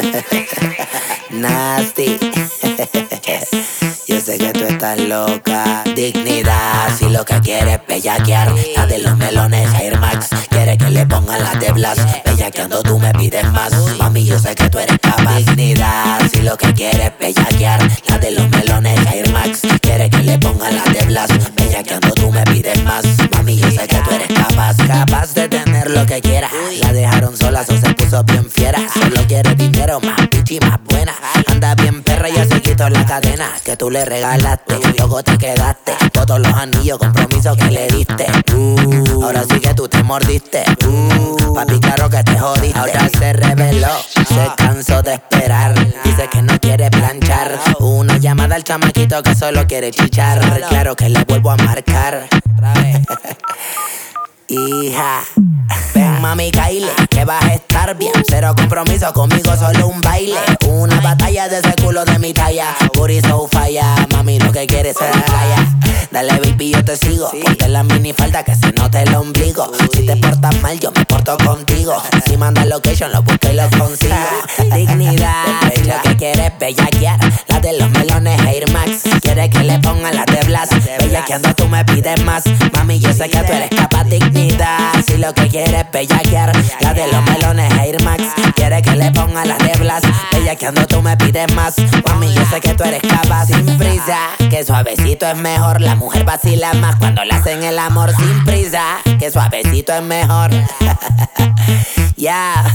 Nasty. Yo sé que tú estás loca. Dignidad, si lo que quieres es bellaquear. La de los melones Air Max. Quiere que le pongan las de Blas. Bellaqueando tú me pides más. Mami, yo sé que tú eres capaz. Dignidad, si lo que quieres es bellaquear. La de los melones Air Max. Quiere que le pongan las de Blas. Bellaqueando tú me pides más. Mami, yo sé que tú eres capaz. Capaz de tener lo que quiera. La dejaron sola, so se puso bien fiera. Solo quiere dinero, más pichi, más buena. Anda bien perra, ya se quitó la cadena que tú le regalaste. Luego te quedaste todos los anillos, compromiso que le diste. Ahora sí que tú te mordiste. Papi, claro que te jodiste. Ahora se reveló, se cansó de esperar. Dice que no quiere planchar. Una llamada al chamaquito que solo quiere chichar. Claro que le vuelvo a marcar. Hija, ven mami, caile, que vas a estar bien. Cero compromiso conmigo, solo un baile. Una batalla de ese culo de mi talla. Booty so fire, mami, lo que quieres es raya. Dale baby, yo te sigo. Ponte la mini falda que se note el ombligo. Si te portas mal, yo me porto contigo. Si mandas location, lo busco y lo consigo. Dignidad, lo que quieres es bellaquear. La de los melones Air Max. Quiere que le pongan la de Blas. Bellaqueando tú me pides más. Mami, yo sé que tú eres capaz. Dignidad, si lo que quieres es bellaquear. La de los melones Air Max. Quiere que le pongan la de Blas. Bellaqueando tú me pides más. Mami, yo sé que tú eres capaz. Sin prisa, que suavecito es mejor. La mujer vacila más cuando le hacen el amor. Sin prisa, que suavecito es mejor. Ya,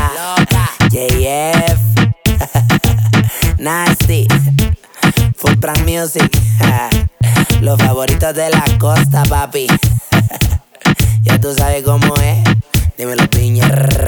JF. Nasty. Full Brand Music. Los favoritos de la costa, papi. Ya tú sabes cómo es. Dímelo, piña.